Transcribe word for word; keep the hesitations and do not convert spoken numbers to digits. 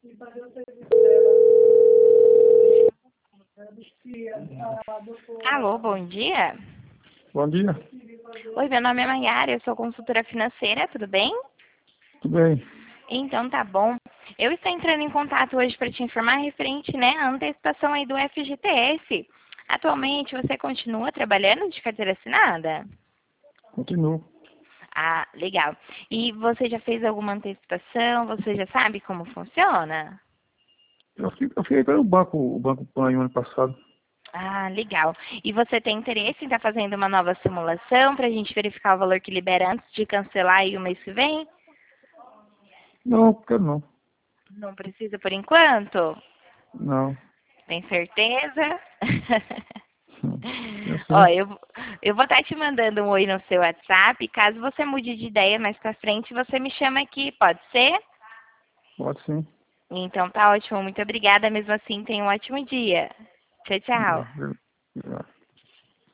Alô, bom dia. Bom dia. Oi, meu nome é Maiara, eu sou consultora financeira, tudo bem? Tudo bem? Então tá bom. Eu estou entrando em contato hoje para te informar referente, né, à antecipação aí do F G T S. Atualmente você continua trabalhando de carteira assinada? Continuo. Ah, legal. E você já fez alguma antecipação? Você já sabe como funciona? Eu fiquei, eu fiquei para o banco, o Banco Pan ano passado. Ah, legal. E você tem interesse em estar fazendo uma nova simulação para a gente verificar o valor que libera antes de cancelar aí o mês que vem? Não, quero não. Não precisa por enquanto? Não. Tem certeza? Eu Ó, sim. eu, eu vou estar te mandando um oi no seu WhatsApp. Caso você mude de ideia mais pra frente, você me chama aqui, pode ser? Pode sim. Então tá ótimo, muito obrigada. Mesmo assim, tenha um ótimo dia. Tchau, tchau. É,